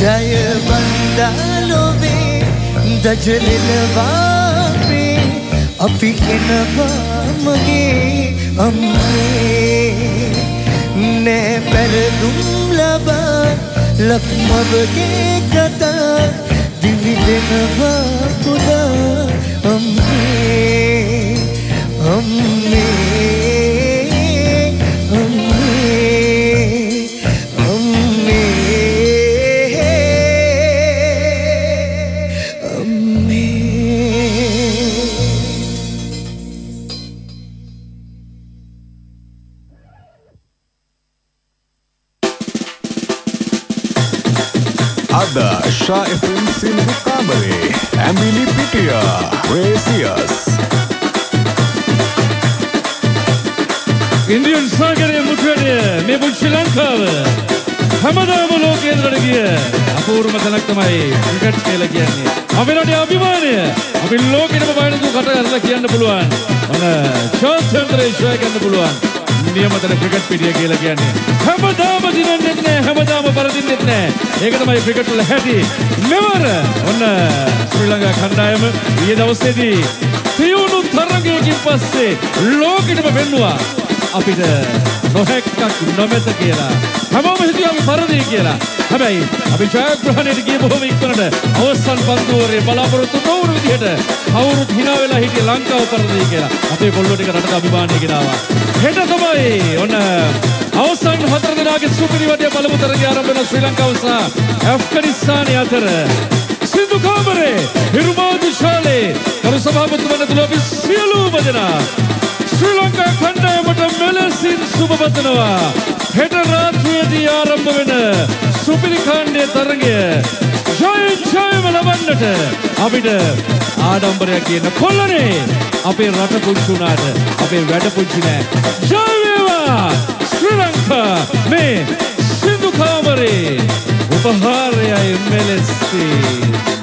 ජය බන්දාලොවේ දජලෙලවාපේ අපි එනවා මගේ අම්මේ නෑ පැරදුම් ලබා ලක්මවගේ කතා දිවිදෙනවා පුදා අම්මේ අම්මේ Shah FM Sindhu Kamare, Emily Pitia, Gracious. Indian Sagare Mutrade, Mebu Sri Lanka, Hamadam Lokendra Gia, Apur Matanaktamai, Cricket Kelakiani, Avinadi Abimani, Abin Lokin Mabana to Katalaki and the Puluan, on a short term Shak and the Puluan. Niyamatana cricket pidiya කියලා කියන්නේ හැමදාම දිනන්නෙත් නෑ හැමදාම පරදින්නෙත් නෑ ඒකට තමයි cricket වල හැටි මෙවර ඔන්න ශ්‍රී ලංකා කණ්ඩායම ඊයේ දවසේදී තියුණු තරගයකින් පස්සේ ලෝකෙටම පෙන්නුවා අපිට නොහැක්කක් නොමැත කියලා හැමෝම හිතුවා අපි පරදී කියලා හැබැයි අපි ජයග්‍රහණයට ගිය බොහොම ඉක්මනට අවසන් පන්දුවරේ බලාපොරොත්තු නොවුණු විදිහට කවුරුත් hina වෙලා හිටියේ ලංකාව පරදී කියලා අපේ කොල්ලෝ ටික රටට අභිමානය ගෙනාවා හෙට තමයි ඔන්න අවසන් 4 දිනගේ සුපිරි වටේ පළමු තරගය ආරම්භ වෙන ශ්‍රී ලංකාව සහ ඇෆ්ගනිස්තානය අතර සින්දු කාමරේ හිරුමාදු ශාලේ කරු සභාපතිතුමන් ඇතුළු අපි සියලුම දෙනා ශ්‍රී ලංකා කණ්ඩායමට මෙලෙසින් සුබ පතනවා හෙට රාත්‍රියේදී ආරම්භ වෙන සුපිරි කාණ්ඩයේ තරගය ජයම ලබන්නට අපිට ආඩම්බරයක් කියන කොල්ලනේ අපේ රට පුංචි උනාට අපේ වැඩ පුංචි නෑ ජය වේවා ශ්‍රී ලංකා මේ සින්දු කාමරේ උපහාරයයි මෙලෙසින්